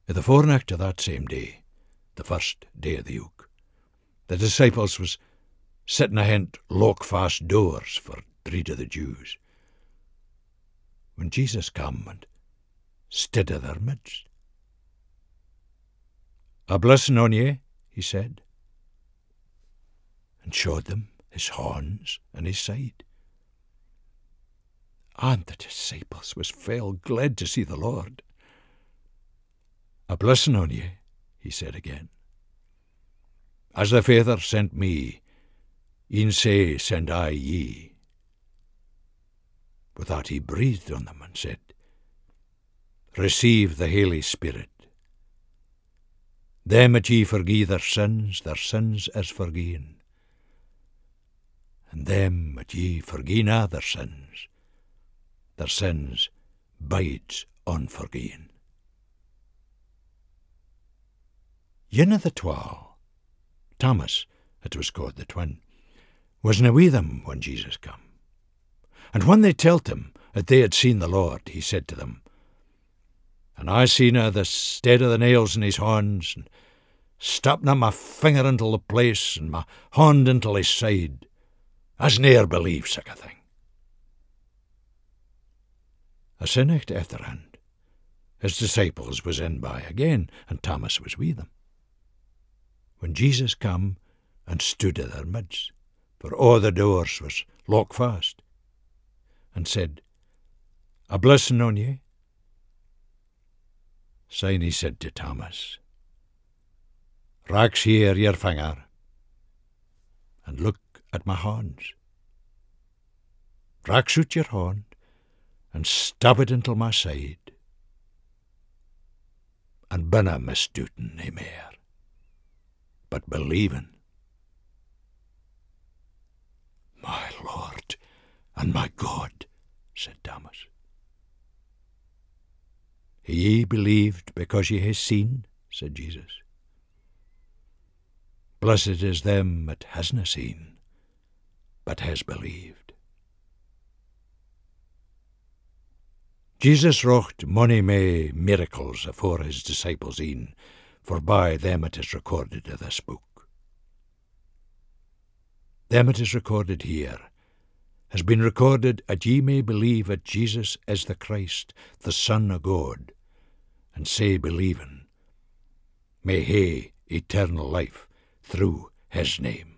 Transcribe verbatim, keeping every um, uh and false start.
I the forenocht of that same day, the first day of the week, the disciples was sitting ahint lock-fast doors for dread of the Jews, when Jesus come and stood in their midst. "A blessing on ye," he said, and showed them his hands and his side. And the disciples was fell glad to see the Lord. "A blessing on ye," he said again. "As the Father sent me, e'en sae send I ye." With that he breathed on them and said, "Receive the Holy Spirit. Them that ye forgive their sins, their sins is forgiven. And them that ye forgive na their sins, their sins bides unforgiven." Yin of the twelve, Thomas, it was called the twin, wasna with them when Jesus come. And when they telled him that they had seen the Lord, he said to them, "And I seen a the stead of the nails in his hands, and stopped na my finger into the place, and my hand into his side. As ne'er believe such a thing." A sennicht afterhand, his disciples was in by again, and Thomas was with them. When Jesus come and stood in their midst, for all the doors was locked fast, and said, "A blessing on ye." Syne he said to Thomas, "Rax here your finger, and look at my hands. Rax out your hand, and stab it into my side, and binna misdoubting nae mair, but believing." "My Lord and my God," said Thomas. "Ye believed because ye hae seen," said Jesus. "Blessed is them that hasna seen, but has believed." Jesus wrought mony may miracles afore his disciples een, forby them it is recorded in this book. Them it is recorded here has been recorded that ye may believe that Jesus is the Christ, the Son of God, and say believing, may hae eternal life through his name.